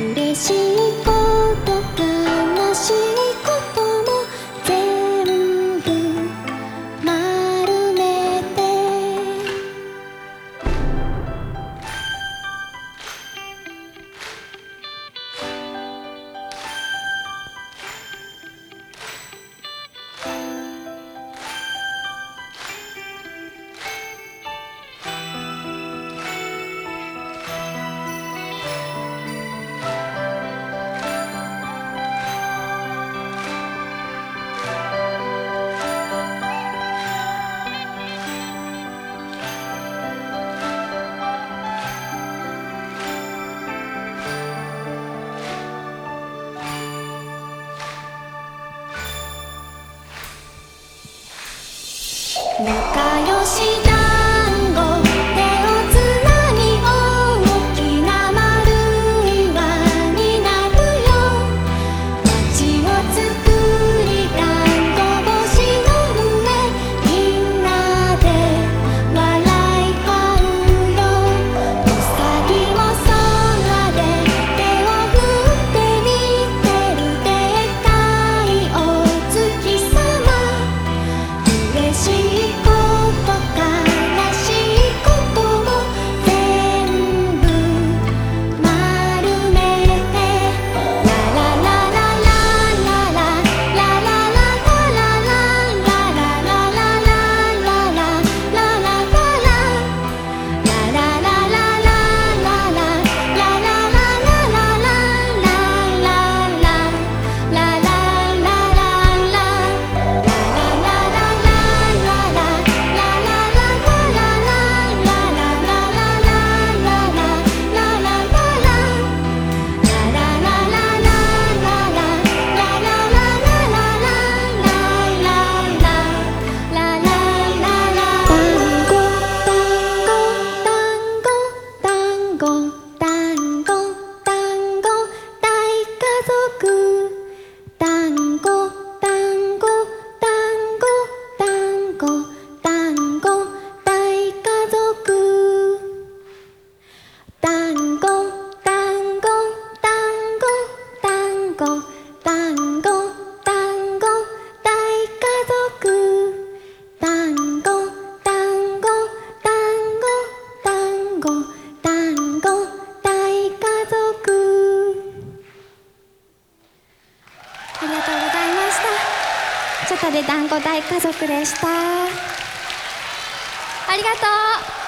嬉しいこと悲しいことも全部丸めて仲良し団子手をつなぎ大きな丸い輪になるよ街を作り団子星の上みんなで笑い合うようさぎも空で手を振って見てるでっかいお月さま嬉しいチャタで団子大家族でした。ありがとう。